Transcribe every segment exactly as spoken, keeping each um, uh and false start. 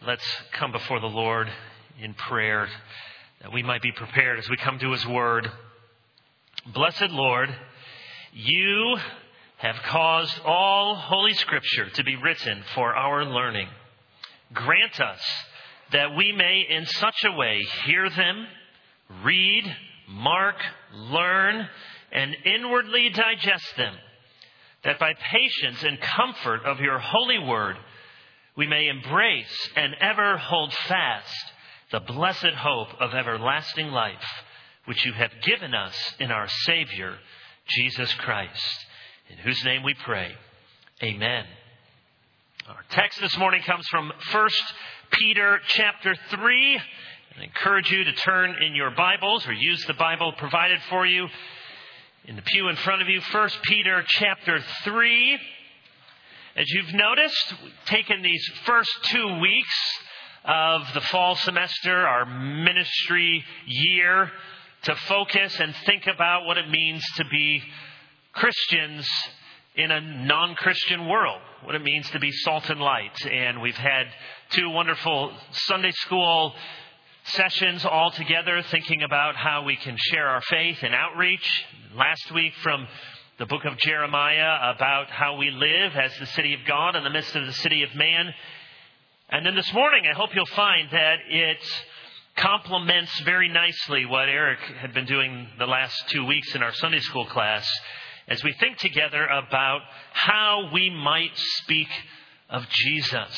Let's come before the Lord in prayer that we might be prepared as we come to His Word. Blessed Lord, You have caused all Holy Scripture to be written for our learning. Grant us that we may in such a way hear them, read, mark, learn, and inwardly digest them, that by patience and comfort of Your holy word, we may embrace and ever hold fast the blessed hope of everlasting life, which You have given us in our Savior, Jesus Christ, in whose name we pray. Amen. Our text this morning comes from First Peter chapter three. I encourage you to turn in your Bibles or use the Bible provided for you in the pew in front of you. First Peter chapter three. As you've noticed, we've taken these first two weeks of the fall semester, our ministry year, to focus and think about what it means to be Christians in a non-Christian world, what it means to be salt and light. And we've had two wonderful Sunday school sessions all together, thinking about how we can share our faith and outreach. Last week from the book of Jeremiah about how we live as the city of God in the midst of the city of man. And then this morning, I hope you'll find that it complements very nicely what Eric had been doing the last two weeks in our Sunday school class as we think together about how we might speak of Jesus.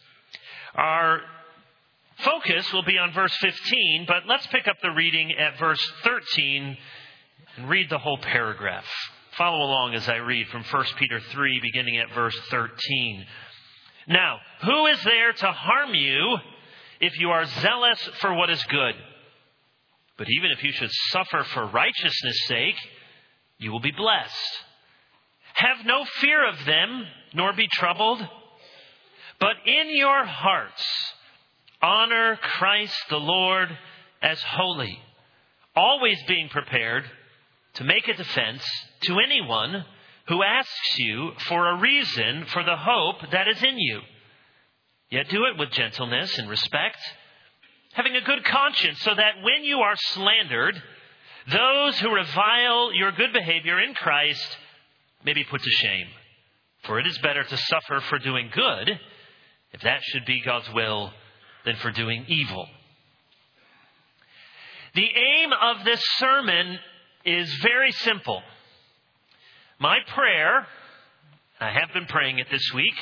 Our focus will be on verse fifteen, but let's pick up the reading at verse thirteen and read the whole paragraph. Follow along as I read from First Peter three, beginning at verse thirteen. Now, who is there to harm you if you are zealous for what is good? But even if you should suffer for righteousness' sake, you will be blessed. Have no fear of them, nor be troubled. But in your hearts, honor Christ the Lord as holy, always being prepared to make a defense to anyone who asks you for a reason for the hope that is in you. Yet do it with gentleness and respect, having a good conscience, so that when you are slandered, those who revile your good behavior in Christ may be put to shame. For it is better to suffer for doing good, if that should be God's will, than for doing evil. The aim of this sermon is very simple. My prayer, I have been praying it this week,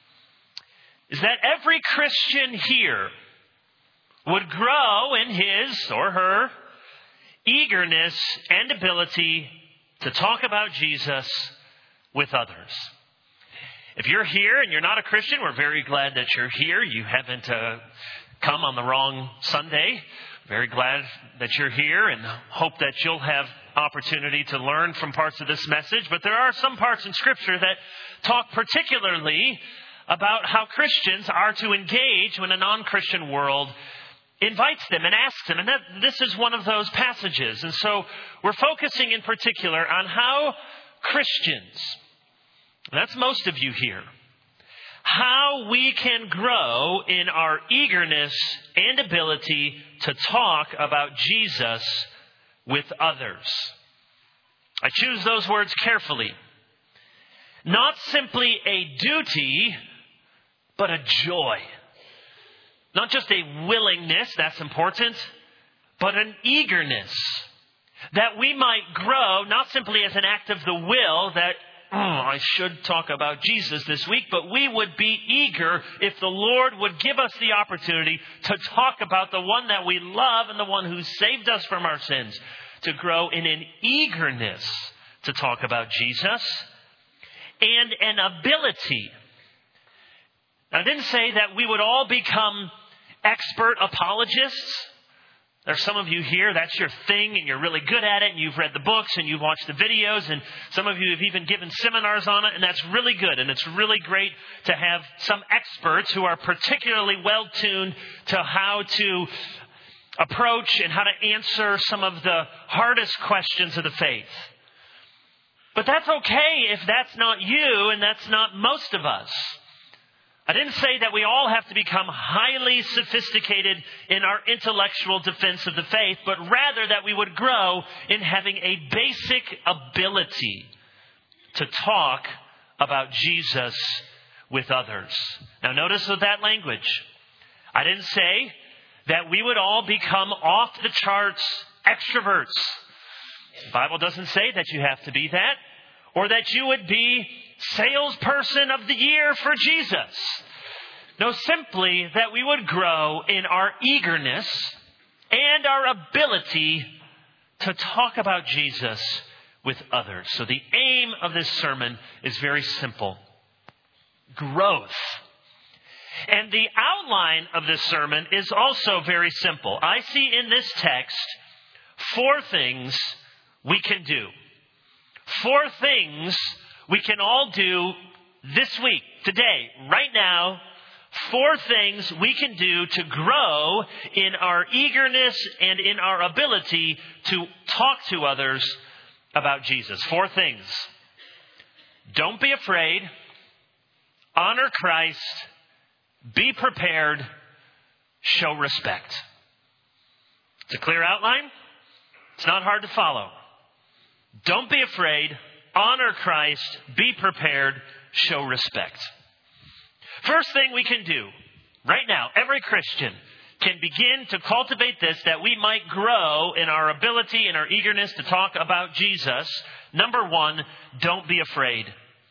is that every Christian here would grow in his or her eagerness and ability to talk about Jesus with others. If you're here and you're not a Christian, we're very glad that you're here. You haven't uh, come on the wrong Sunday. Very glad that you're here and hope that you'll have opportunity to learn from parts of this message. But there are some parts in Scripture that talk particularly about how Christians are to engage when a non-Christian world invites them and asks them. And that, this is one of those passages. And so we're focusing in particular on how Christians, that's most of you here, how we can grow in our eagerness and ability to talk about Jesus with others. I choose those words carefully. Not simply a duty, but a joy. Not just a willingness, that's important, but an eagerness. That we might grow, not simply as an act of the will, that oh, I should talk about Jesus this week, but we would be eager if the Lord would give us the opportunity to talk about the one that we love and the one who saved us from our sins, to grow in an eagerness to talk about Jesus and an ability. Now, I didn't say that we would all become expert apologists. There's some of you here, that's your thing, and you're really good at it, and you've read the books, and you've watched the videos, and some of you have even given seminars on it, and that's really good, and it's really great to have some experts who are particularly well-tuned to how to approach and how to answer some of the hardest questions of the faith. But that's okay if that's not you, and that's not most of us. I didn't say that we all have to become highly sophisticated in our intellectual defense of the faith, but rather that we would grow in having a basic ability to talk about Jesus with others. Now notice with that language, I didn't say that we would all become off the charts extroverts. The Bible doesn't say that you have to be that, or that you would be salesperson of the year for Jesus. No, simply that we would grow in our eagerness and our ability to talk about Jesus with others. So the aim of this sermon is very simple. Growth. And the outline of this sermon is also very simple. I see in this text four things we can do. Four things we can all do this week, today, right now. Four things we can do to grow in our eagerness and in our ability to talk to others about Jesus. Four things. Don't be afraid. Honor Christ. Be prepared. Show respect. It's a clear outline. It's not hard to follow. Don't be afraid. Honor Christ. Be prepared. Show respect. First thing we can do right now, every Christian can begin to cultivate this, that we might grow in our ability and our eagerness to talk about Jesus. Number one, don't be afraid.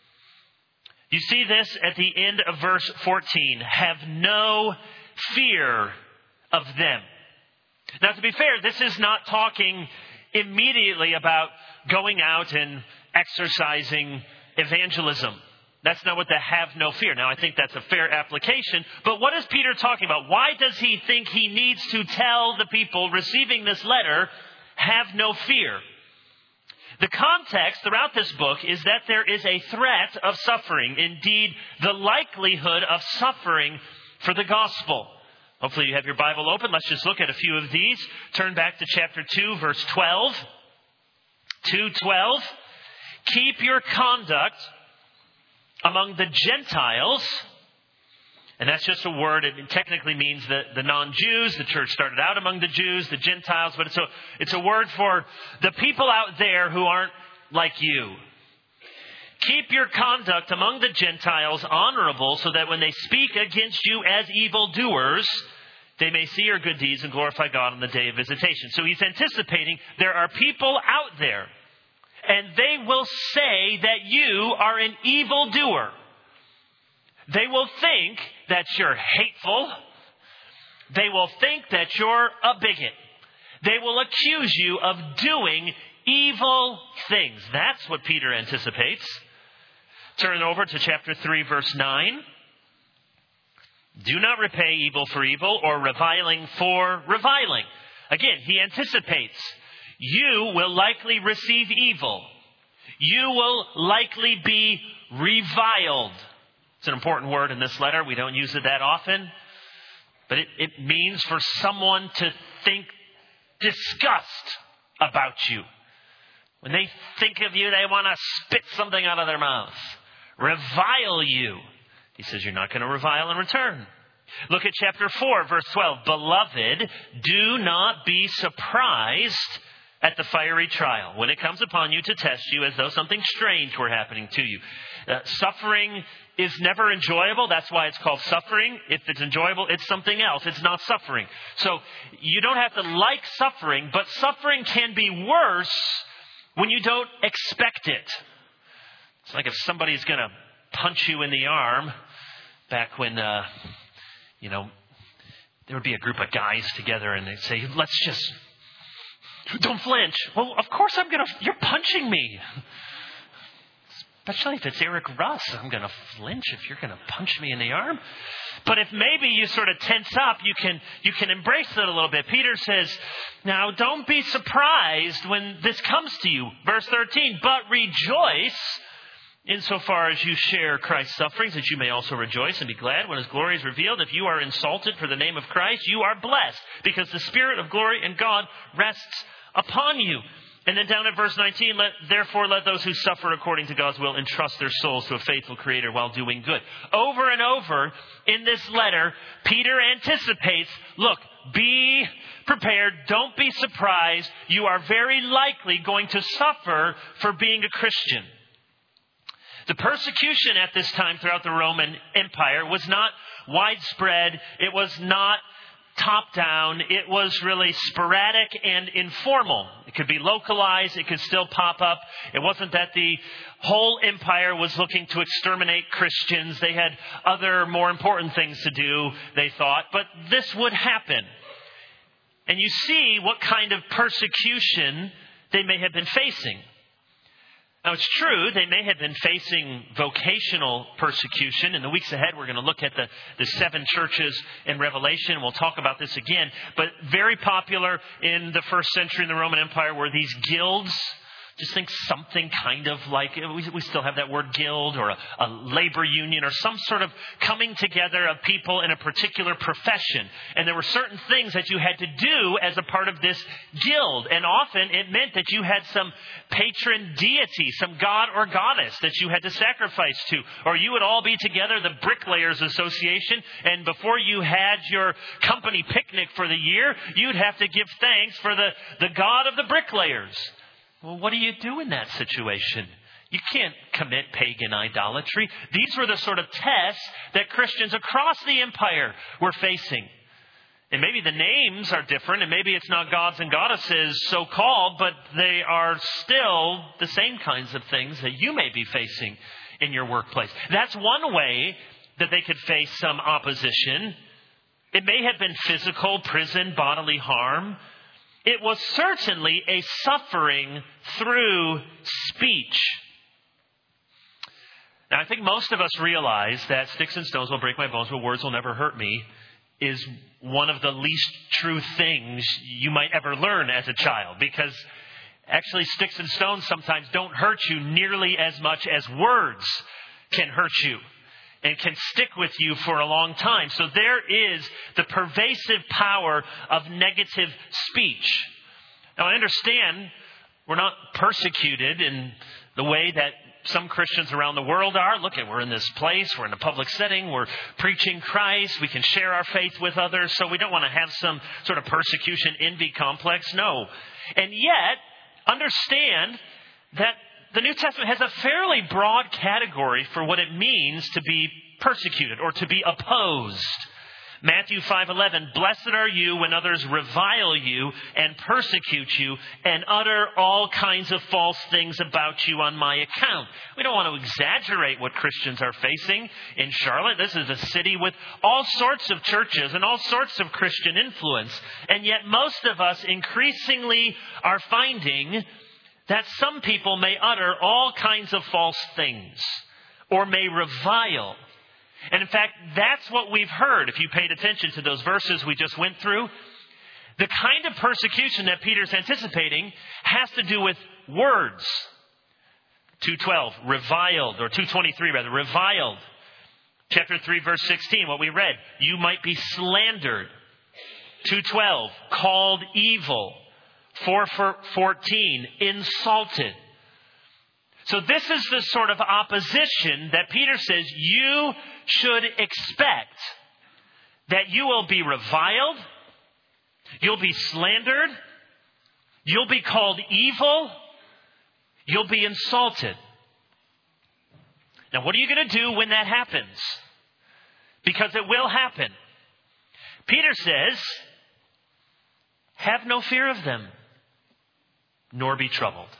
You see this at the end of verse fourteen. Have no fear of them. Now, to be fair, this is not talking immediately about going out and exercising evangelism. That's not what the have no fear. Now, I think that's a fair application. But what is Peter talking about? Why does he think he needs to tell the people receiving this letter, have no fear? The context throughout this book is that there is a threat of suffering. Indeed, the likelihood of suffering for the gospel. Hopefully you have your Bible open. Let's just look at a few of these. Turn back to chapter two, verse twelve. two twelve. Keep your conduct among the Gentiles. And that's just a word. It technically means the, the non-Jews. The church started out among the Jews, the Gentiles. But it's a, it's a word for the people out there who aren't like you. Keep your conduct among the Gentiles honorable, so that when they speak against you as evildoers, they may see your good deeds and glorify God on the day of visitation. So he's anticipating there are people out there, and they will say that you are an evildoer. They will think that you're hateful. They will think that you're a bigot. They will accuse you of doing evil things. That's what Peter anticipates. Turn over to chapter three, verse nine. Do not repay evil for evil or reviling for reviling. Again, he anticipates you will likely receive evil. You will likely be reviled. It's an important word in this letter. We don't use it that often. But it, it means for someone to think disgust about you. When they think of you, they want to spit something out of their mouth. Revile you. He says you're not going to revile in return. Look at chapter four, verse twelve. Beloved, do not be surprised at the fiery trial when it comes upon you to test you as though something strange were happening to you. Uh, suffering is never enjoyable. That's why it's called suffering. If it's enjoyable, it's something else. It's not suffering. So you don't have to like suffering, but suffering can be worse when you don't expect it. It's like if somebody's going to punch you in the arm back when, uh, you know, there would be a group of guys together and they'd say, let's just, don't flinch. Well, of course I'm going to, you're punching me. Especially if it's Eric Russ, I'm going to flinch if you're going to punch me in the arm. But if maybe you sort of tense up, you can you can embrace it a little bit. Peter says, now don't be surprised when this comes to you. Verse thirteen, but rejoice insofar as you share Christ's sufferings, that you may also rejoice and be glad when his glory is revealed. If you are insulted for the name of Christ, you are blessed, because the Spirit of glory and God rests upon you. And then down at verse nineteen, let, therefore let those who suffer according to God's will entrust their souls to a faithful Creator while doing good. Over and over in this letter, Peter anticipates, look, be prepared. Don't be surprised. You are very likely going to suffer for being a Christian. The persecution at this time throughout the Roman Empire was not widespread. It was not top-down. It was really sporadic and informal. It could be localized. It could still pop up. It wasn't that the whole empire was looking to exterminate Christians. They had other more important things to do, they thought. But this would happen. And you see what kind of persecution they may have been facing. Now, it's true, they may have been facing vocational persecution. In the weeks ahead, we're going to look at the, the seven churches in Revelation. We'll talk about this again. But very popular in the first century in the Roman Empire were these guilds. Just think something kind of like, we, we still have that word guild, or a, a labor union, or some sort of coming together of people in a particular profession. And there were certain things that you had to do as a part of this guild. And often it meant that you had some patron deity, some god or goddess that you had to sacrifice to. Or you would all be together, the Bricklayers Association, and before you had your company picnic for the year, you'd have to give thanks for the, the god of the bricklayers. Well, what do you do in that situation? You can't commit pagan idolatry. These were the sort of tests that Christians across the empire were facing. And maybe the names are different, and maybe it's not gods and goddesses so-called, but they are still the same kinds of things that you may be facing in your workplace. That's one way that they could face some opposition. It may have been physical, prison, bodily harm. It was certainly a suffering through speech. Now, I think most of us realize that sticks and stones will break my bones, but words will never hurt me is one of the least true things you might ever learn as a child. Because actually sticks and stones sometimes don't hurt you nearly as much as words can hurt you and can stick with you for a long time. So there is the pervasive power of negative speech. Now, I understand we're not persecuted in the way that some Christians around the world are. Look at, we're in this place, we're in a public setting, we're preaching Christ, we can share our faith with others, so we don't want to have some sort of persecution envy complex. No. And yet, understand that the New Testament has a fairly broad category for what it means to be persecuted or to be opposed. Matthew five eleven, blessed are you when others revile you and persecute you and utter all kinds of false things about you on my account. We don't want to exaggerate what Christians are facing in Charlotte. This is a city with all sorts of churches and all sorts of Christian influence. And yet most of us increasingly are finding that some people may utter all kinds of false things or may revile. And in fact, that's what we've heard. If you paid attention to those verses we just went through, the kind of persecution that Peter's anticipating has to do with words. two twelve, reviled, or two twenty-three rather, reviled. Chapter three, verse sixteen, what we read, you might be slandered. two twelve, called evil. four fourteen, insulted. So this is the sort of opposition that Peter says you should expect. That you will be reviled, you'll be slandered, you'll be called evil, you'll be insulted. Now, what are you going to do when that happens? Because it will happen. Peter says, have no fear of them, nor be troubled.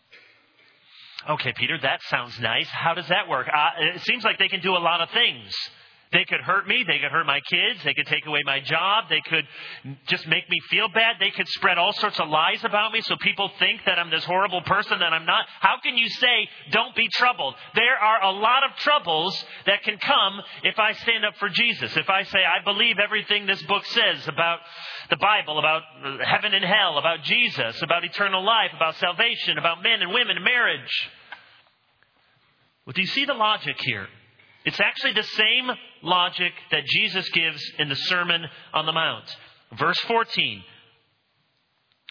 Okay, Peter, that sounds nice. How does that work? Uh, it seems like they can do a lot of things. They could hurt me. They could hurt my kids. They could take away my job. They could just make me feel bad. They could spread all sorts of lies about me so people think that I'm this horrible person that I'm not. How can you say, don't be troubled? There are a lot of troubles that can come if I stand up for Jesus. If I say, I believe everything this book says about the Bible, about heaven and hell, about Jesus, about eternal life, about salvation, about men and women, marriage. Well, do you see the logic here? It's actually the same logic that Jesus gives in the Sermon on the Mount. Verse fourteen.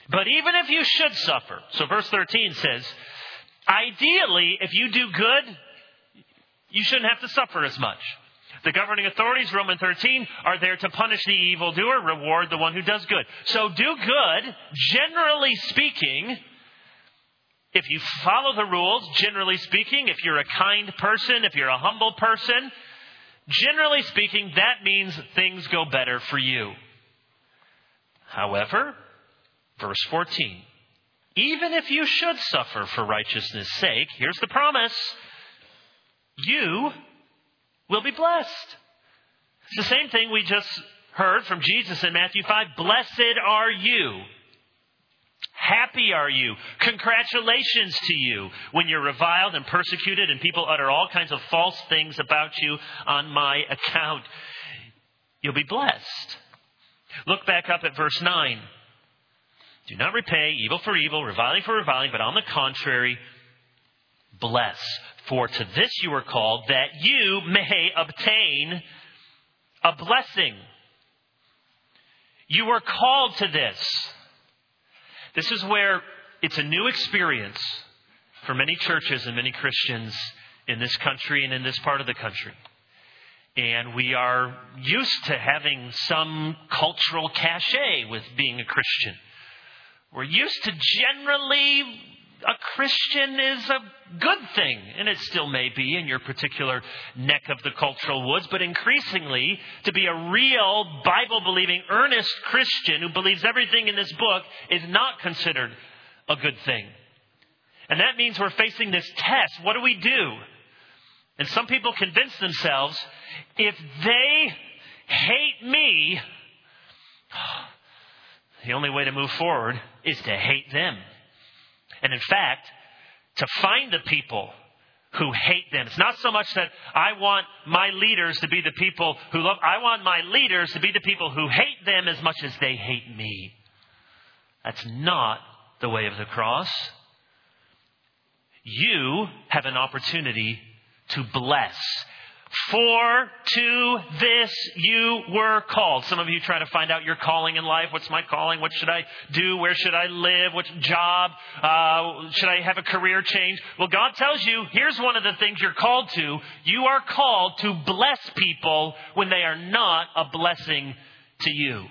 But even if you should suffer, so verse thirteen says, ideally, if you do good, you shouldn't have to suffer as much. The governing authorities, Romans thirteen, are there to punish the evildoer, reward the one who does good. So do good, generally speaking. If you follow the rules, generally speaking, if you're a kind person, if you're a humble person, generally speaking, that means things go better for you. However, verse fourteen, even if you should suffer for righteousness' sake, here's the promise, you will be blessed. It's the same thing we just heard from Jesus in Matthew five. Blessed are you. Happy are you. Congratulations to you when you're reviled and persecuted and people utter all kinds of false things about you on my account. You'll be blessed. Look back up at verse nine. Do not repay evil for evil, reviling for reviling, but on the contrary, bless. For to this you were called, that you may obtain a blessing. You were called to this. This is where it's a new experience for many churches and many Christians in this country and in this part of the country. And we are used to having some cultural cachet with being a Christian. We're used to generally a Christian is a good thing, and it still may be in your particular neck of the cultural woods, but increasingly to be a real Bible-believing, earnest Christian who believes everything in this book is not considered a good thing. And that means we're facing this test. What do we do? And some people convince themselves, if they hate me, the only way to move forward is to hate them. And in fact, to find the people who hate them. It's not so much that I want my leaders to be the people who love. I want my leaders to be the people who hate them as much as they hate me. That's not the way of the cross. You have an opportunity to bless. For to this you were called. Some of you try to find out your calling in life. What's my calling? What should I do? Where should I live? What job? Uh, should I have a career change? Well, God tells you, here's one of the things you're called to. You are called to bless people when they are not a blessing to you.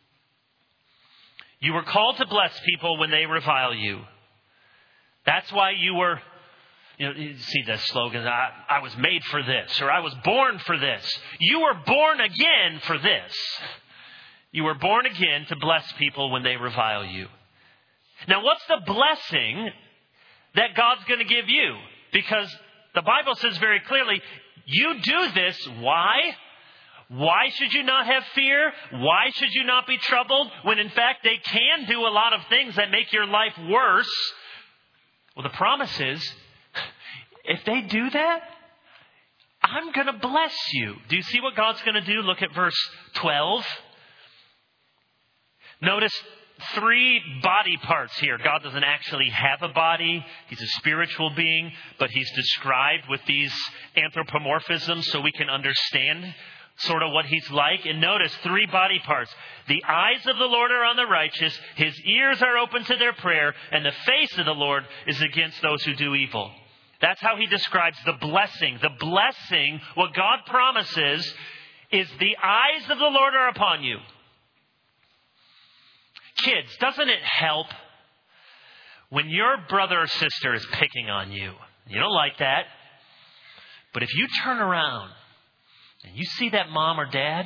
You were called to bless people when they revile you. That's why you were... You know, you see that slogan, I, I was made for this, or I was born for this. You were born again for this. You were born again to bless people when they revile you. Now, what's the blessing that God's going to give you? Because the Bible says very clearly, you do this. Why? Why should you not have fear? Why should you not be troubled? When in fact they can do a lot of things that make your life worse. Well, the promise is, if they do that, I'm going to bless you. Do you see what God's going to do? Look at verse twelve. Notice three body parts here. God doesn't actually have a body. He's a spiritual being, but he's described with these anthropomorphisms so we can understand sort of what he's like. And notice three body parts. The eyes of the Lord are on the righteous. His ears are open to their prayer. And the face of the Lord is against those who do evil. That's how he describes the blessing. The blessing, what God promises, is the eyes of the Lord are upon you. Kids, doesn't it help when your brother or sister is picking on you? You don't like that. But if you turn around and you see that mom or dad,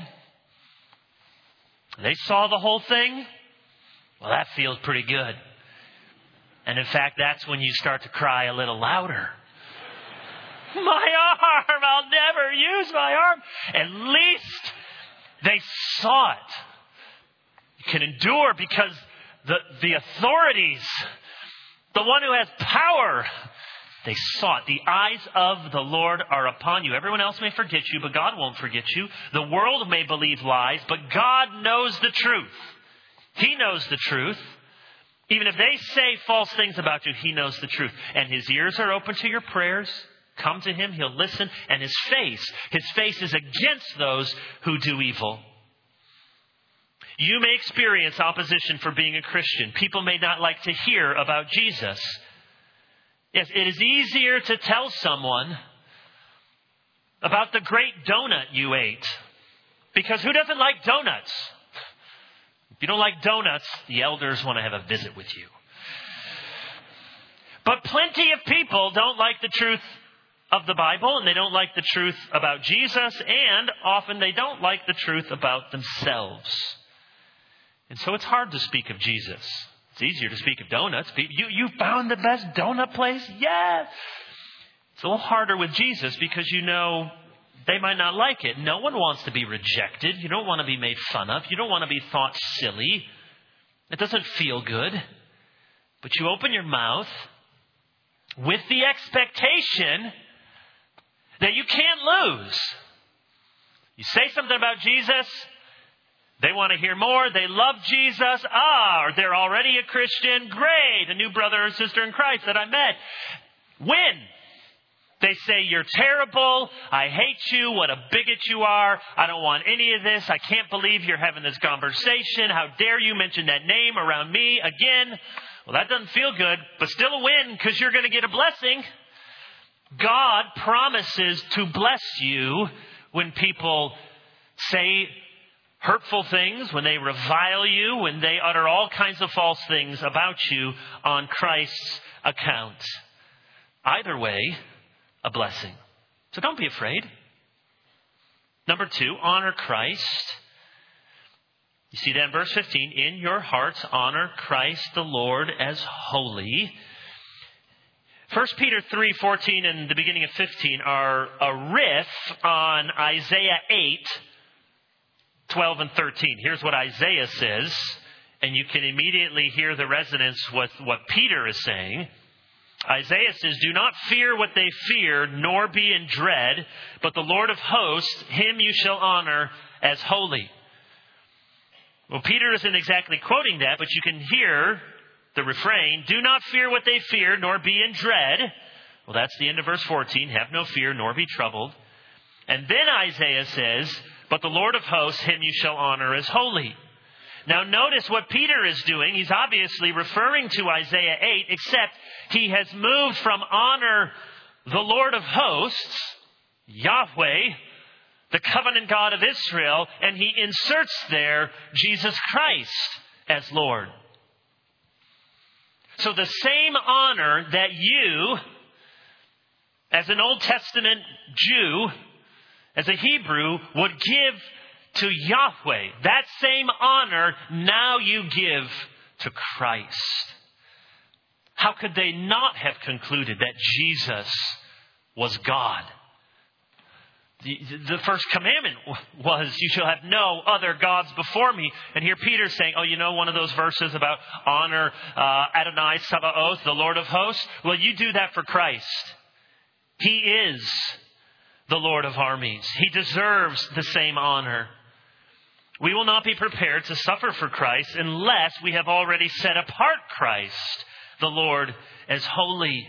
they saw the whole thing, well, that feels pretty good. And in fact, that's when you start to cry a little louder. My arm, I'll never use my arm. At least they saw it. You can endure because the, the authorities, the one who has power, they saw it. The eyes of the Lord are upon you. Everyone else may forget you, but God won't forget you. The world may believe lies, but God knows the truth. He knows the truth. Even if they say false things about you, He knows the truth. And His ears are open to your prayers. Come to Him, He'll listen. And His face, His face is against those who do evil. You may experience opposition for being a Christian. People may not like to hear about Jesus. Yes, it is easier to tell someone about the great donut you ate. Because who doesn't like donuts? If you don't like donuts, the elders want to have a visit with you. But plenty of people don't like the truth of the Bible, and they don't like the truth about Jesus, and often they don't like the truth about themselves. And so it's hard to speak of Jesus. It's easier to speak of donuts. You, you found the best donut place? Yeah. It's a little harder with Jesus because you know they might not like it. No one wants to be rejected. You don't want to be made fun of. You don't want to be thought silly. It doesn't feel good. But you open your mouth with the expectation that you can't lose. You say something about Jesus, they want to hear more. They love Jesus. Ah, they're already a Christian. Great. A new brother or sister in Christ that I met. When they say, you're terrible. I hate you. What a bigot you are. I don't want any of this. I can't believe you're having this conversation. How dare you mention that name around me again? Well, that doesn't feel good, but still a win because you're going to get a blessing. God promises to bless you when people say hurtful things, when they revile you, when they utter all kinds of false things about you on Christ's account. Either way, a blessing. So don't be afraid. Number two, honor Christ. You see that in verse fifteen. In your hearts, honor Christ the Lord as holy. First Peter three fourteen and the beginning of fifteen are a riff on Isaiah eight, twelve and thirteen. Here's what Isaiah says, and you can immediately hear the resonance with what Peter is saying. Isaiah says, do not fear what they fear, nor be in dread, but the Lord of hosts, him you shall honor as holy. Well, Peter isn't exactly quoting that, but you can hear the refrain, do not fear what they fear, nor be in dread. Well, that's the end of verse fourteen. Have no fear, nor be troubled. And then Isaiah says, but the Lord of hosts, him you shall honor as holy. Now notice what Peter is doing. He's obviously referring to Isaiah eight, except he has moved from honor the Lord of hosts, Yahweh, the covenant God of Israel, and he inserts there Jesus Christ as Lord. So the same honor that you, as an Old Testament Jew, as a Hebrew, would give to Yahweh, that same honor now you give to Christ. How could they not have concluded that Jesus was God? The, the first commandment was, you shall have no other gods before me. And here Peter's saying, oh, you know one of those verses about honor uh, Adonai Sabaoth, the Lord of hosts? Well, you do that for Christ. He is the Lord of armies. He deserves the same honor. We will not be prepared to suffer for Christ unless we have already set apart Christ, the Lord, as holy.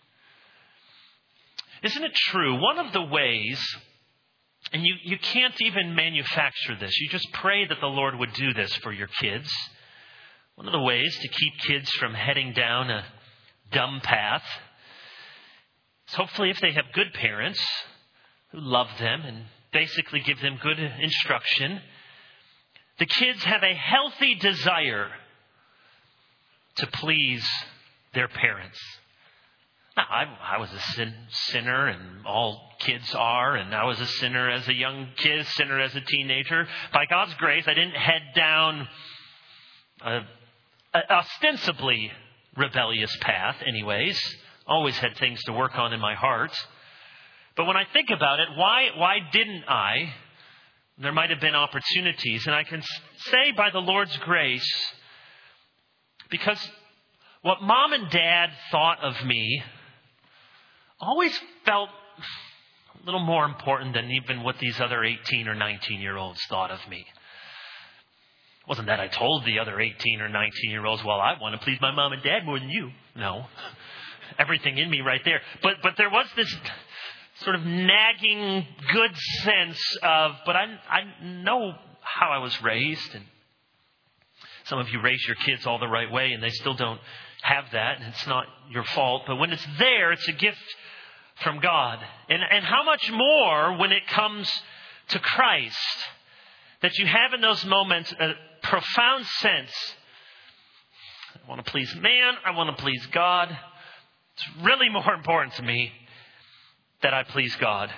Isn't it true? One of the ways, and you, you can't even manufacture this. You just pray that the Lord would do this for your kids. One of the ways to keep kids from heading down a dumb path is hopefully if they have good parents who love them and basically give them good instruction, the kids have a healthy desire to please their parents. Now, I, I was a sin, sinner, and all kids are, and I was a sinner as a young kid, sinner as a teenager. By God's grace, I didn't head down a, a ostensibly rebellious path anyways. Always had things to work on in my heart. But when I think about it, why, why didn't I? There might have been opportunities, and I can say by the Lord's grace, because what mom and dad thought of me always felt a little more important than even what these other eighteen or nineteen year olds thought of me. It wasn't that I told the other eighteen or nineteen year olds, well, I want to please my mom and dad more than you. No. Everything in me right there. But, but there was this sort of nagging good sense of, but I, I know how I was raised, and Some of you raise your kids all the right way and they still don't have that, and it's not your fault. But when it's there, it's a gift from God. And, and how much more when it comes to Christ, that you have in those moments a profound sense, I want to please man, I want to please God. It's really more important to me that I please God.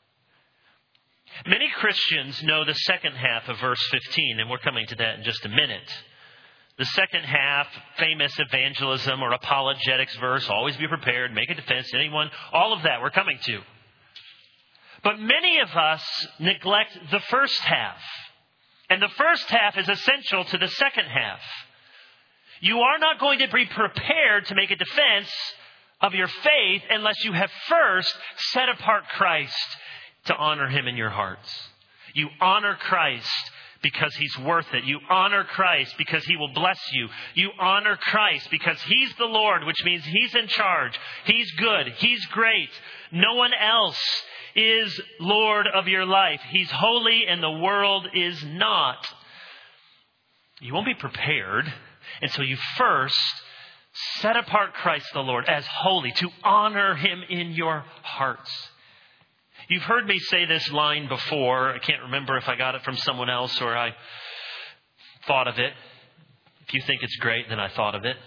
Many Christians know the second half of verse fifteen, and we're coming to that in just a minute. The second half, famous evangelism or apologetics verse, always be prepared, make a defense to anyone, all of that we're coming to. But many of us neglect the first half. And the first half is essential to the second half. You are not going to be prepared to make a defense of your faith unless you have first set apart Christ to honor him in your hearts. You honor Christ because he's worth it. You honor Christ because he will bless you. You honor Christ because he's the Lord, which means he's in charge. He's good. He's great. No one else is Lord of your life. He's holy and the world is not. You won't be prepared until you first set apart Christ the Lord as holy, to honor him in your hearts. You've heard me say this line before. I can't remember if I got it from someone else or I thought of it. If you think it's great, then I thought of it.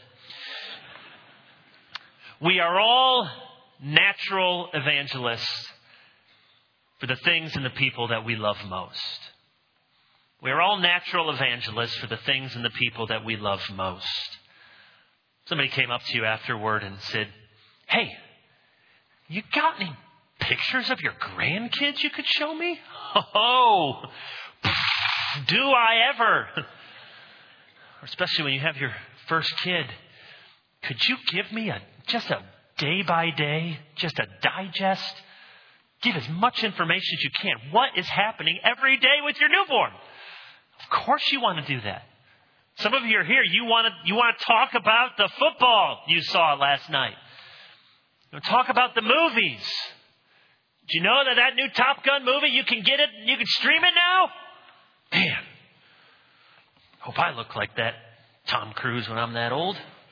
We are all natural evangelists for the things and the people that we love most. We are all natural evangelists for the things and the people that we love most. Somebody came up to you afterward and said, "Hey, you got any pictures of your grandkids you could show me?" Oh, do I ever? Or especially when you have your first kid. Could you give me a just a day by day, just a digest? Give as much information as you can. What is happening every day with your newborn? Of course you want to do that. Some of you are here. You want to you want to talk about the football you saw last night. You want to talk about the movies. Do you know that that new Top Gun movie, you can get it, you can stream it now? Man, hope I look like that Tom Cruise when I'm that old.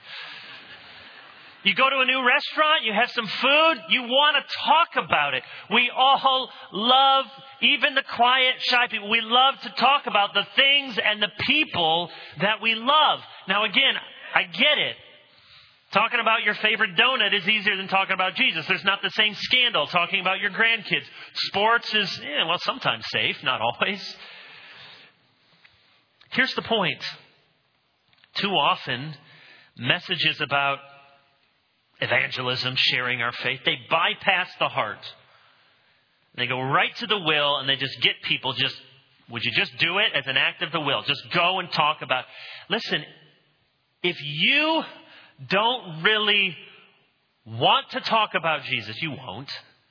You go to a new restaurant, you have some food, you want to talk about it. We all love, even the quiet, shy people, we love to talk about the things and the people that we love. Now again, I get it. Talking about your favorite donut is easier than talking about Jesus. There's not the same scandal talking about your grandkids. Sports is, yeah, well, sometimes safe, not always. Here's the point. Too often, messages about evangelism, sharing our faith, they bypass the heart. They go right to the will and they just get people just, would you just do it as an act of the will? Just go and talk about. Listen, if you don't really want to talk about Jesus, you won't.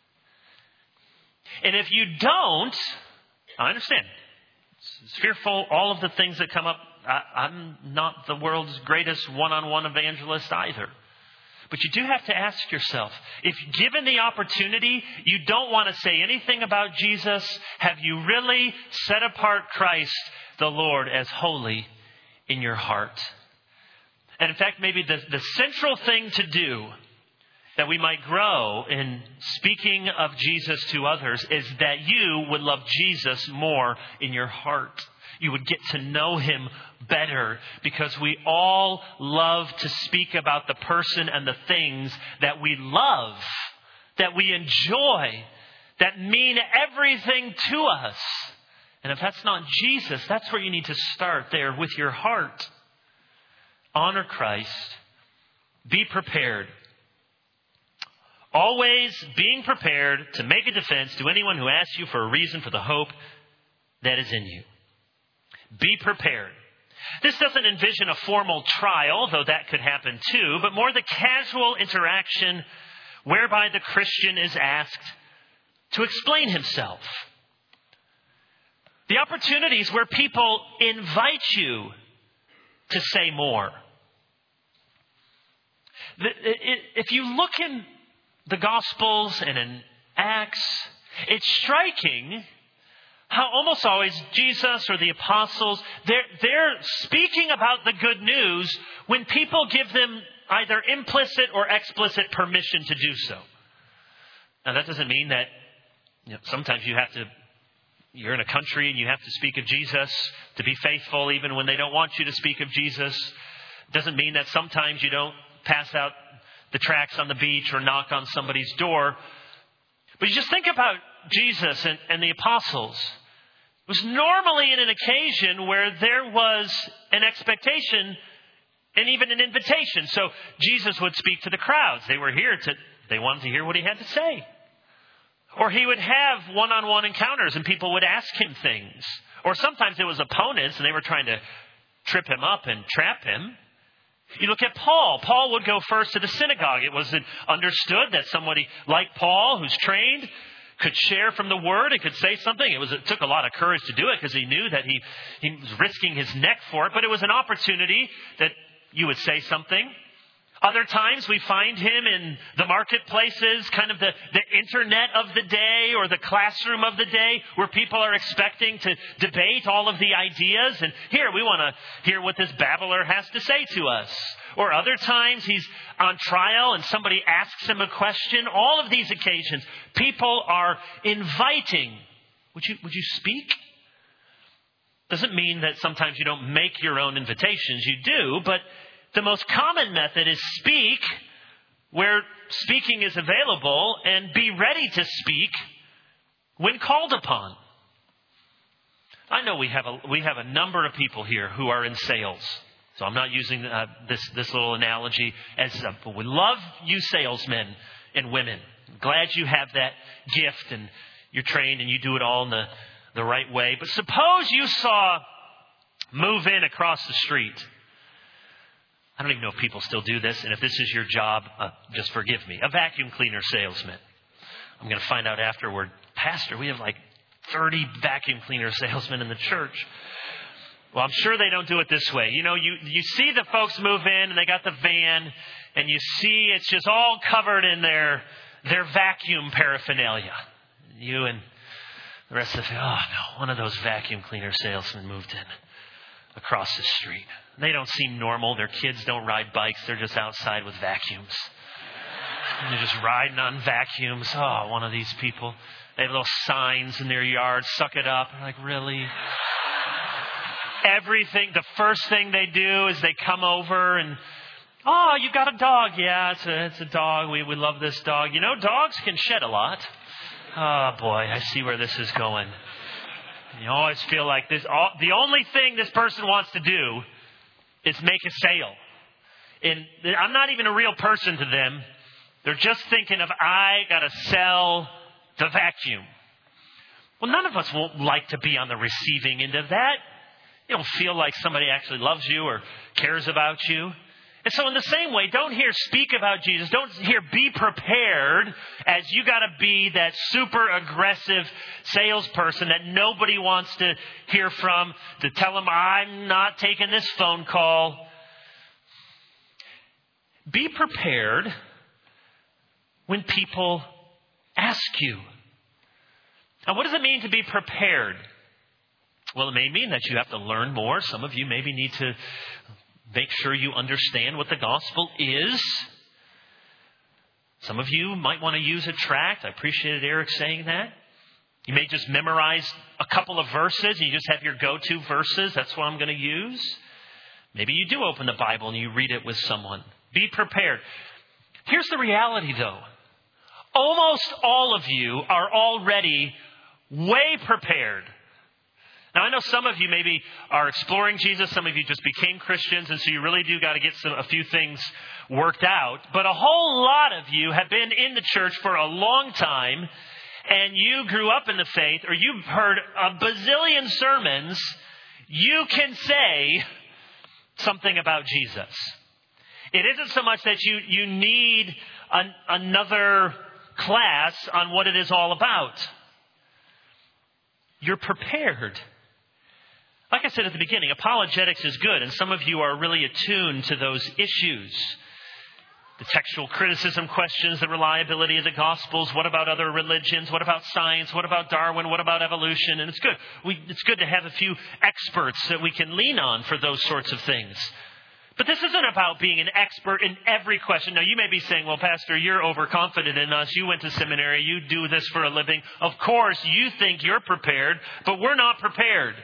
And if you don't, I understand. It's fearful, all of the things that come up. I, I'm not the world's greatest one-on-one evangelist either. But you do have to ask yourself, if given the opportunity, you don't want to say anything about Jesus, have you really set apart Christ the Lord as holy in your heart? And in fact, maybe the, the central thing to do that we might grow in speaking of Jesus to others is that you would love Jesus more in your heart. You would get to know him better, because we all love to speak about the person and the things that we love, that we enjoy, that mean everything to us. And if that's not Jesus, that's where you need to start, there with your heart. Honor Christ. Be prepared. Always being prepared to make a defense to anyone who asks you for a reason for the hope that is in you. Be prepared. This doesn't envision a formal trial, though that could happen too, but more the casual interaction whereby the Christian is asked to explain himself. The opportunities where people invite you to say more. If you look in the Gospels and in Acts, it's striking how almost always Jesus or the apostles, they're, they're speaking about the good news when people give them either implicit or explicit permission to do so. Now, that doesn't mean that, you know, sometimes you have to, you're in a country and you have to speak of Jesus to be faithful even when they don't want you to speak of Jesus. Doesn't mean that sometimes you don't pass out the tracts on the beach or knock on somebody's door. But you just think about Jesus and, and the apostles. It was normally in an occasion where there was an expectation and even an invitation. So Jesus would speak to the crowds. They were here to, they wanted to hear what he had to say. Or he would have one-on-one encounters and people would ask him things. Or sometimes it was opponents and they were trying to trip him up and trap him. You look at Paul. Paul would go first to the synagogue. It was understood that somebody like Paul, who's trained, could share from the word and could say something. It was it took a lot of courage to do it because he knew that he, he was risking his neck for it. But it was an opportunity that you would say something. Other times we find him in the marketplaces, kind of the, the internet of the day or the classroom of the day where people are expecting to debate all of the ideas. And here, we want to hear what this babbler has to say to us. Or other times he's on trial and somebody asks him a question. All of these occasions, people are inviting. Would you, would you speak? Doesn't mean that sometimes you don't make your own invitations. You do, but the most common method is speak where speaking is available and be ready to speak when called upon. I know we have a we have a number of people here who are in sales. So I'm not using uh, this this little analogy as a, but we love you salesmen and women. I'm glad you have that gift and you're trained and you do it all in the, the right way. But suppose you saw move in across the street. I don't even know if people still do this. And if this is your job, uh, just forgive me. A vacuum cleaner salesman. I'm going to find out afterward. Pastor, we have like thirty vacuum cleaner salesmen in the church. Well, I'm sure they don't do it this way. You know, you, you see the folks move in and they got the van and you see it's just all covered in their, their vacuum paraphernalia. You and the rest of the, oh no, one of those vacuum cleaner salesmen moved in across the street. They don't seem normal. Their kids don't ride bikes. They're just outside with vacuums. And they're just riding on vacuums. Oh, one of these people. They have little signs in their yard. Suck it up. I'm like, really? Everything, the first thing they do is they come over and, oh, you got a dog. Yeah, it's a, it's a dog. We, we love this dog. You know, dogs can shed a lot. Oh, boy, I see where this is going. You always feel like this. All, the only thing this person wants to do is make a sale. And I'm not even a real person to them. They're just thinking of, I got to sell the vacuum. Well, none of us won't like to be on the receiving end of that. You don't feel like somebody actually loves you or cares about you. And so in the same way, don't hear speak about Jesus. Don't hear be prepared as you got to be that super aggressive salesperson that nobody wants to hear from, to tell them, I'm not taking this phone call. Be prepared when people ask you. Now, what does it mean to be prepared? Well, it may mean that you have to learn more. Some of you maybe need to make sure you understand what the gospel is. Some of you might want to use a tract. I appreciated Eric saying that. You may just memorize a couple of verses and you just have your go-to verses. That's what I'm going to use. Maybe you do open the Bible and you read it with someone. Be prepared. Here's the reality, though. Almost all of you are already way prepared. Now, I know some of you maybe are exploring Jesus. Some of you just became Christians, and so you really do got to get some, a few things worked out. But a whole lot of you have been in the church for a long time, and you grew up in the faith, or you've heard a bazillion sermons. You can say something about Jesus. It isn't so much that you, you need an, another class on what it is all about. You're prepared. Like I said at the beginning, apologetics is good, and some of you are really attuned to those issues. the textual criticism questions, the reliability of the Gospels. What about other religions? What about science? What about Darwin? What about evolution? And it's good. We, it's good to have a few experts that we can lean on for those sorts of things. But this isn't about being an expert in every question. Now, you may be saying, well, Pastor, you're overconfident in us. You went to seminary. You do this for a living. Of course, you think you're prepared, but we're not prepared.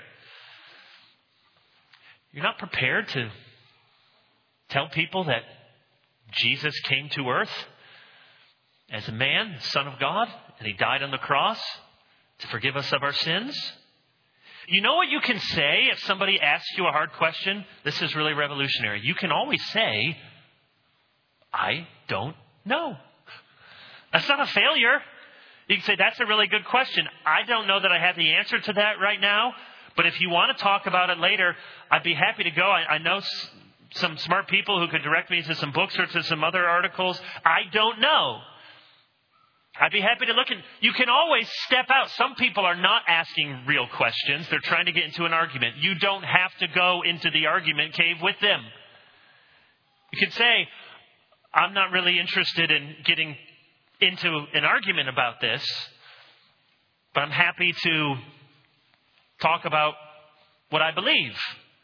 You're not prepared to tell people that Jesus came to earth as a man, the Son of God, and he died on the cross to forgive us of our sins. You know what you can say if somebody asks you a hard question? This is really revolutionary. You can always say, I don't know. That's not a failure. You can say, that's a really good question. I don't know that I have the answer to that right now, but if you want to talk about it later, I'd be happy to go. I, I know s- some smart people who could direct me to some books or to some other articles. I don't know. I'd be happy to look at. You can always step out. Some people are not asking real questions. They're trying to get into an argument. You don't have to go into the argument cave with them. You could say, I'm not really interested in getting into an argument about this, but I'm happy to talk about what I believe.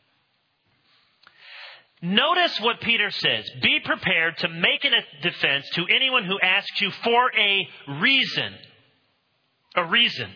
Notice what Peter says. Be prepared to make a defense to anyone who asks you for a reason. A reason.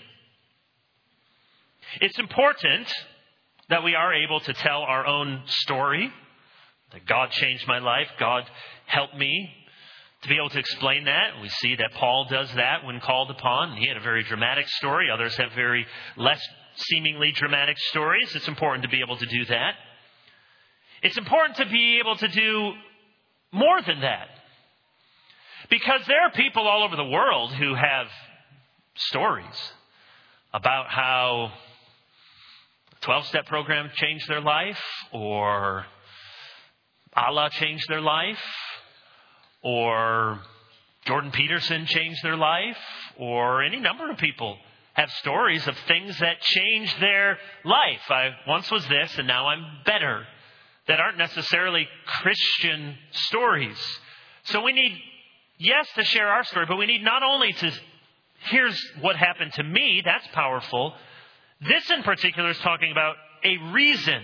It's important that we are able to tell our own story. That God changed my life. God helped me. To be able to explain that. We see that Paul does that when called upon. He had a very dramatic story. Others have very less seemingly dramatic stories. It's important to be able to do that. It's important to be able to do more than that. Because there are people all over the world who have stories about how a twelve-step program changed their life, or Allah changed their life, or Jordan Peterson changed their life, or any number of people have stories of things that changed their life. I once was this and now I'm better. That aren't necessarily Christian stories. So we need, yes, to share our story, but we need not only to, here's what happened to me, that's powerful. This in particular is talking about a reason.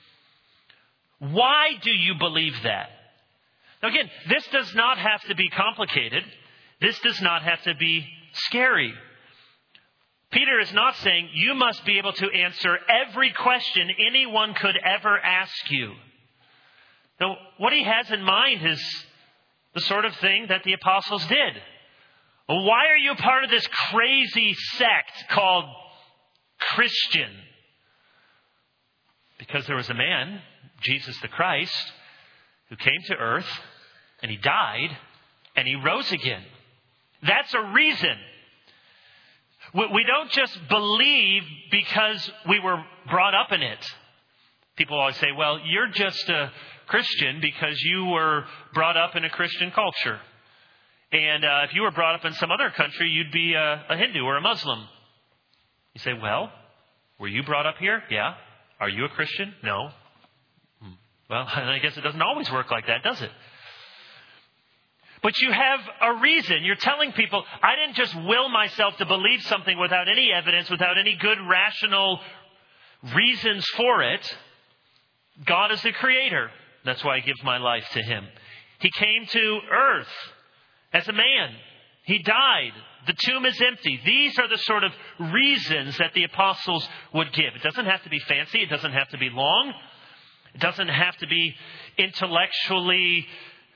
Why do you believe that? Now again, this does not have to be complicated. This does not have to be scary. Peter is not saying you must be able to answer every question anyone could ever ask you. Now, what he has in mind is the sort of thing that the apostles did. Well, why are you part of this crazy sect called Christian? Because there was a man, Jesus the Christ, who came to earth, and he died, and he rose again. That's a reason. We don't just believe because we were brought up in it. People always say, well, you're just a Christian because you were brought up in a Christian culture. And uh, if you were brought up in some other country, you'd be a, a Hindu or a Muslim. You say, well, were you brought up here? Yeah. Are you a Christian? No. Hmm. Well, I guess it doesn't always work like that, does it? But you have a reason. You're telling people, I didn't just will myself to believe something without any evidence, without any good rational reasons for it. God is the creator. That's why I give my life to him. He came to earth as a man. He died. The tomb is empty. These are the sort of reasons that the apostles would give. It doesn't have to be fancy. It doesn't have to be long. It doesn't have to be intellectually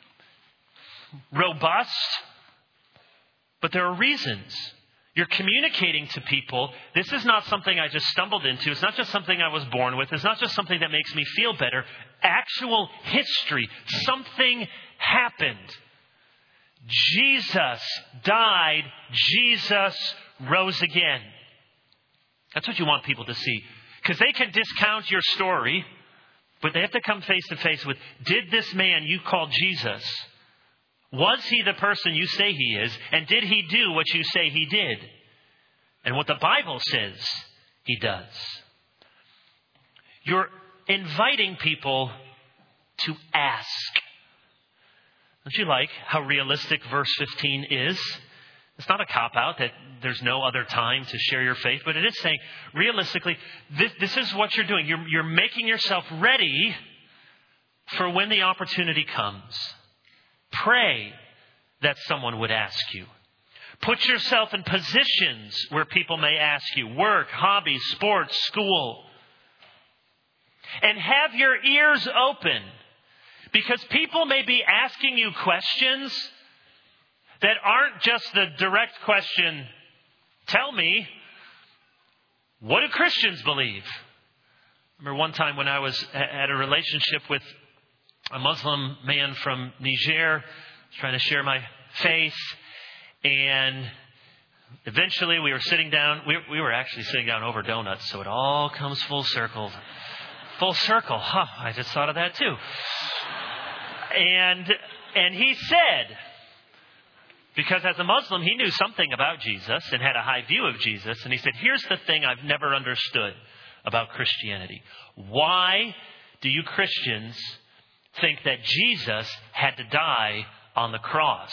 robust, but there are reasons. You're communicating to people. This is not something I just stumbled into. It's not just something I was born with. It's not just something that makes me feel better. Actual history. Something happened. Jesus died. Jesus rose again. That's what you want people to see. Because they can discount your story, but they have to come face to face with, did this man you call Jesus, was he the person you say he is? And did he do what you say he did? And what the Bible says he does. You're inviting people to ask. Don't you like how realistic verse fifteen is? It's not a cop-out that there's no other time to share your faith, but it is saying, realistically, this, this is what you're doing. You're, you're making yourself ready for when the opportunity comes. Pray that someone would ask you. Put yourself in positions where people may ask you. Work, hobbies, sports, school. And have your ears open, because people may be asking you questions that aren't just the direct question, tell me, what do Christians believe? I remember one time when I was at a relationship with a Muslim man from Niger, trying to share my faith, and eventually we were sitting down, we, we were actually sitting down over donuts, so it all comes full circle. Full circle, huh, I just thought of that too. And, and he said, because as a Muslim, he knew something about Jesus and had a high view of Jesus. And he said, here's the thing I've never understood about Christianity. Why do you Christians think that Jesus had to die on the cross?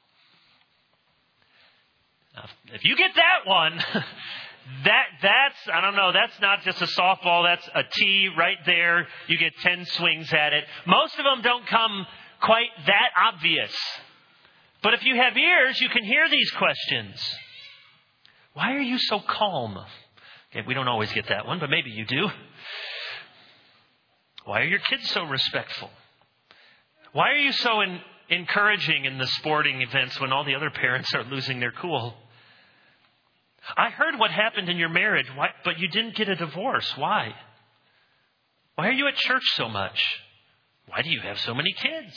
Now, if you get that one, that that's, I don't know, that's not just a softball. That's a tee right there. You get ten swings at it. Most of them don't come quite that obvious. But if you have ears, you can hear these questions. Why are you so calm? Okay, we don't always get that one, but maybe you do. Why are your kids so respectful? Why are you so in, encouraging in the sporting events when all the other parents are losing their cool? I heard what happened in your marriage, why, but you didn't get a divorce. Why? Why are you at church so much? Why do you have so many kids?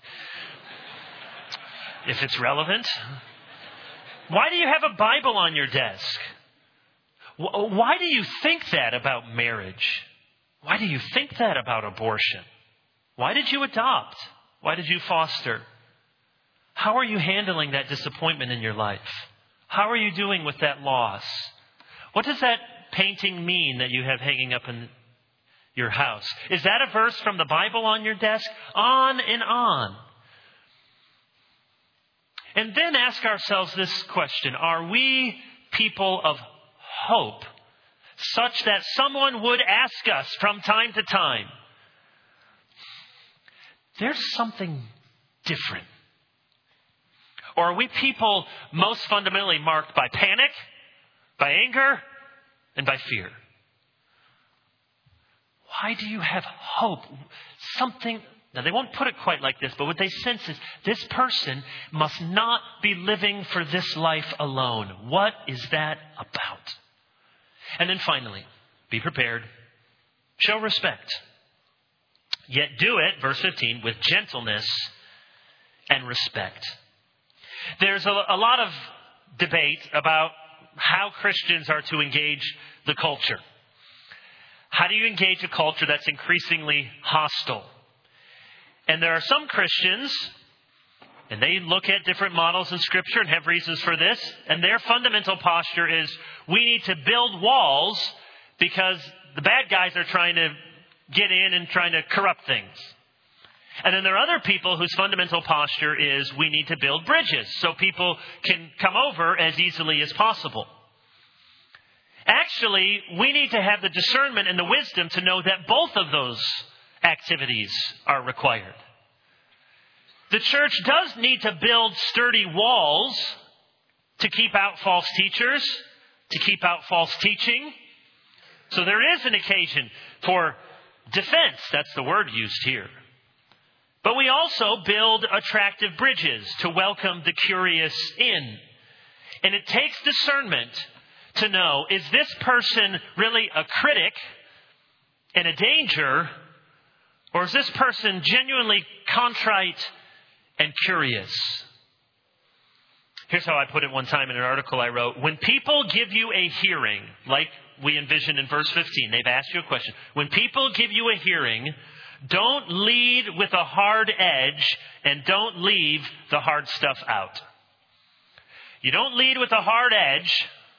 If it's relevant. Why do you have a Bible on your desk? Why do you think that about marriage? Why do you think that about abortion? Why did you adopt? Why did you foster? How are you handling that disappointment in your life? How are you doing with that loss? What does that painting mean that you have hanging up in your house? Is that a verse from the Bible on your desk? On and on. And then ask ourselves this question. Are we people of hope such that someone would ask us from time to time, there's something different? Or are we people most fundamentally marked by panic, by anger, and by fear? Why do you have hope? Something... Now, they won't put it quite like this, but what they sense is this person must not be living for this life alone. What is that about? And then finally, be prepared. Show respect. Yet do it, verse fifteen, with gentleness and respect. There's a, a lot of debate about how Christians are to engage the culture. How do you engage a culture that's increasingly hostile? And there are some Christians, and they look at different models in Scripture and have reasons for this, and their fundamental posture is, we need to build walls because the bad guys are trying to get in and trying to corrupt things. And then there are other people whose fundamental posture is, we need to build bridges so people can come over as easily as possible. Actually, we need to have the discernment and the wisdom to know that both of those activities are required. The church does need to build sturdy walls to keep out false teachers, to keep out false teaching. So there is an occasion for defense. That's the word used here. But we also build attractive bridges to welcome the curious in. And it takes discernment to know, is this person really a critic and a danger? Or is this person genuinely contrite and curious? Here's how I put it one time in an article I wrote. When people give you a hearing, like we envisioned in verse fifteen, they've asked you a question. When people give you a hearing, don't lead with a hard edge and don't leave the hard stuff out. You don't lead with a hard edge.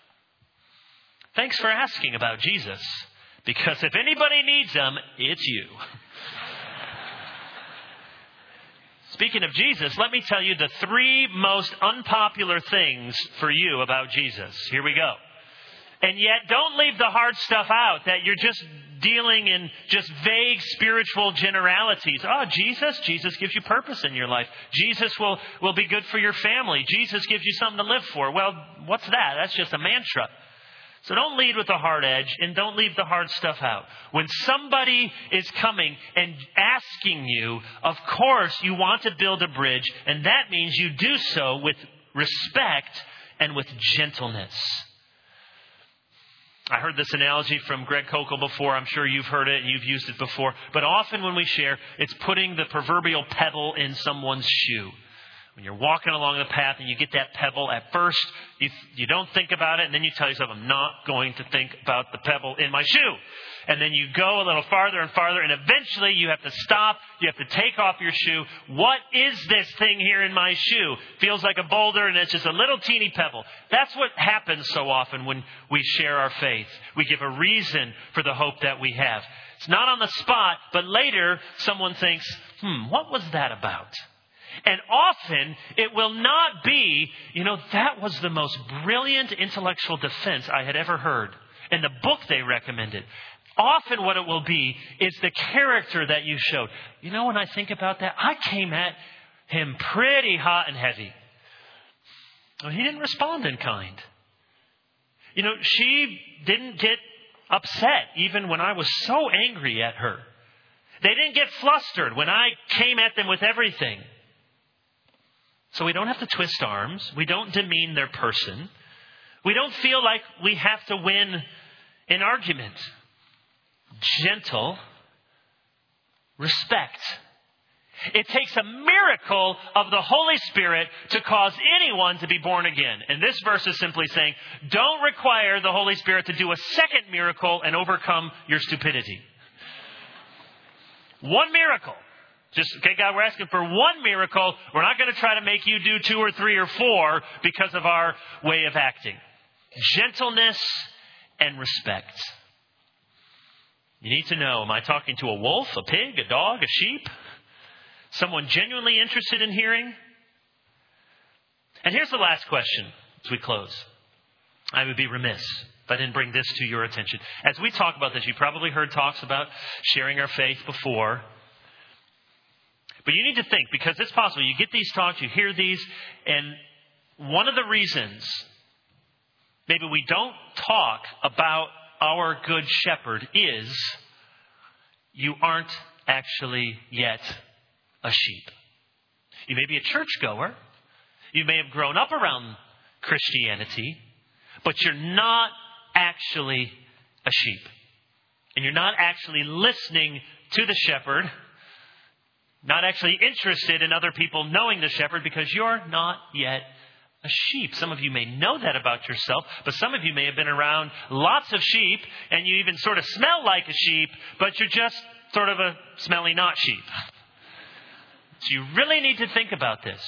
Thanks for asking about Jesus, because if anybody needs him, it's you. speaking of Jesus, let me tell you the three most unpopular things for you about Jesus. Here we go. And yet, don't leave the hard stuff out, that you're just dealing in just vague spiritual generalities. Oh, Jesus, Jesus gives you purpose in your life. Jesus will, will be good for your family. Jesus gives you something to live for. Well, what's that? That's just a mantra. So don't lead with the hard edge and don't leave the hard stuff out. When somebody is coming and asking you, of course you want to build a bridge, and that means you do so with respect and with gentleness. I heard this analogy from Greg Kokel before. I'm sure you've heard it and you've used it before. But often when we share, it's putting the proverbial pebble in someone's shoe. When you're walking along the path and you get that pebble, at first you, you don't think about it, and then you tell yourself, I'm not going to think about the pebble in my shoe. And then you go a little farther and farther, and eventually you have to stop. You have to take off your shoe. What is this thing here in my shoe? Feels like a boulder, and it's just a little teeny pebble. That's what happens so often when we share our faith. We give a reason for the hope that we have. It's not on the spot, but later someone thinks, hmm, what was that about? And often it will not be, you know, that was the most brilliant intellectual defense I had ever heard. In the book they recommended. Often what it will be is the character that you showed. You know, when I think about that, I came at him pretty hot and heavy. Well, he didn't respond in kind. You know, she didn't get upset even when I was so angry at her. They didn't get flustered when I came at them with everything. So we don't have to twist arms. We don't demean their person. We don't feel like we have to win an argument. Gentle respect. It takes a miracle of the Holy Spirit to cause anyone to be born again. And this verse is simply saying, don't require the Holy Spirit to do a second miracle and overcome your stupidity. One miracle. Just, okay, God, we're asking for one miracle. We're not going to try to make you do two or three or four because of our way of acting. Gentleness and respect. You need to know, am I talking to a wolf, a pig, a dog, a sheep? Someone genuinely interested in hearing? And here's the last question as we close. I would be remiss if I didn't bring this to your attention. As we talk about this, you probably heard talks about sharing our faith before. But you need to think, because it's possible. You get these talks, you hear these, and one of the reasons maybe we don't talk about our good shepherd is you aren't actually yet a sheep. You may be a churchgoer. You may have grown up around Christianity, but you're not actually a sheep. And you're not actually listening to the shepherd. Not actually interested in other people knowing the shepherd because you're not yet a sheep. Some of you may know that about yourself, but some of you may have been around lots of sheep and you even sort of smell like a sheep, but you're just sort of a smelly not sheep. So you really need to think about this.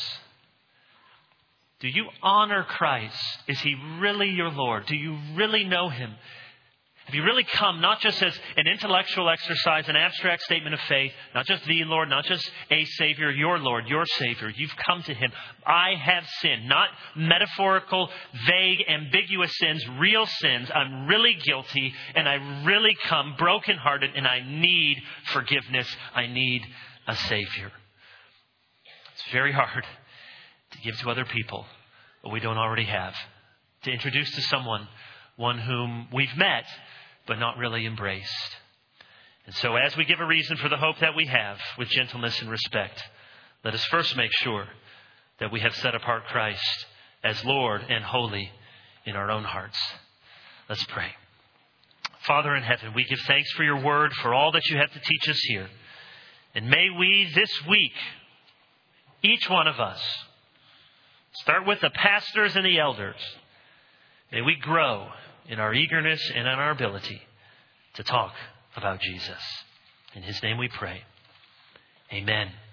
Do you honor Christ? Is he really your Lord? Do you really know him? Have you really come not just as an intellectual exercise, an abstract statement of faith, not just the Lord, not just a Savior, your Lord, your Savior. You've come to him. I have sinned, not metaphorical, vague, ambiguous sins, real sins. I'm really guilty and I really come brokenhearted and I need forgiveness. I need a Savior. It's very hard to give to other people what we don't already have. To introduce to someone, one whom we've met, but not really embraced. And so as we give a reason for the hope that we have with gentleness and respect, let us first make sure that we have set apart Christ as Lord and holy in our own hearts. Let's pray. Father in heaven, we give thanks for your word, for all that you have to teach us here. And may we this week, each one of us, start with the pastors and the elders, may we grow in our eagerness and in our ability to talk about Jesus. In his name we pray. Amen.